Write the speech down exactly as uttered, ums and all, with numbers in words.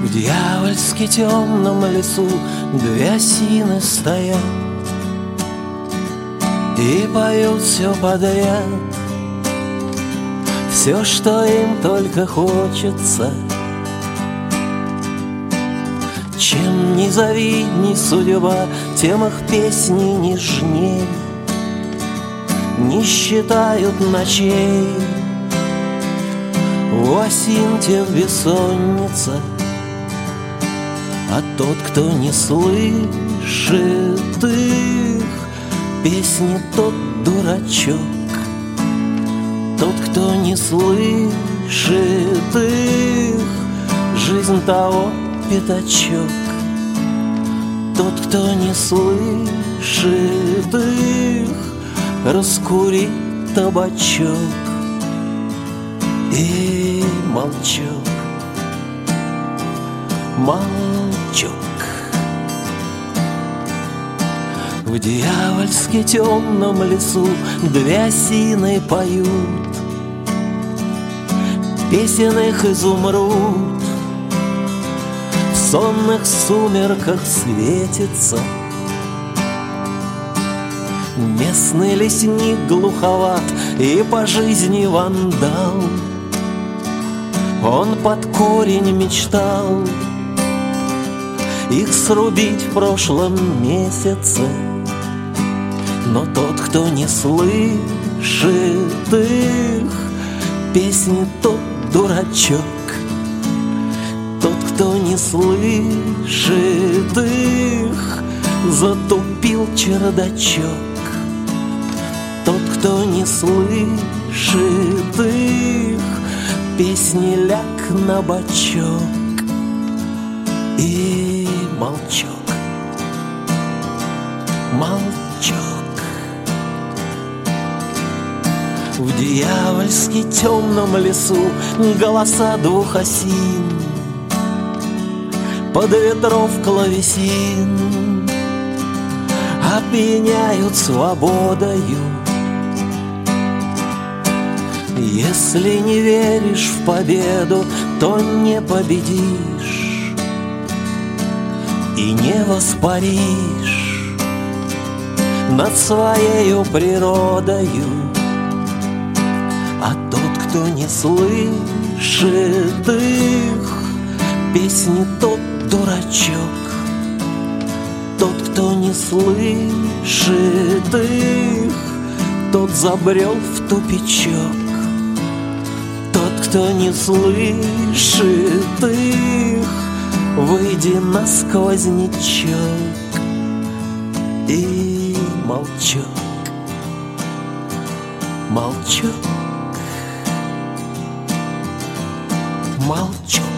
В дьявольски темном лесу две осины стоят и поют все подряд, все, что им только хочется. Чем незавидней судьба, тем их песни нежней, не считают ночей. У осин тех бессонница, а тот, кто не слышит их песни, тот дурачок. Тот, кто не слышит их, жизнь того пятачок. Тот, кто не слышит их, раскури табачок и молчок, молчок. В дьявольски темном лесу две осины поют, песен их изумруд в сонных сумерках светится. Местный лесник глуховат и по жизни вандал, он под корень мечтал их срубить в прошлом месяце. Но тот, кто не слышит их песни, тот дурачок. Тот, кто не слышит их, затупил чердачок. Тот, кто не слышит их песни, ляг на бочок и молчок, молчок. В дьявольски темном лесу голоса двух осин под ветров клавесин опьяняют свободою. Если не веришь в победу, то не победишь и не воспаришь над своею природою. А тот, кто не слышит их песни, тот дурачок. Тот, кто не слышит их, тот забрел в тупичок. Тот, кто не слышит их, выйди на сквознячок и молчок, молчок, молчок.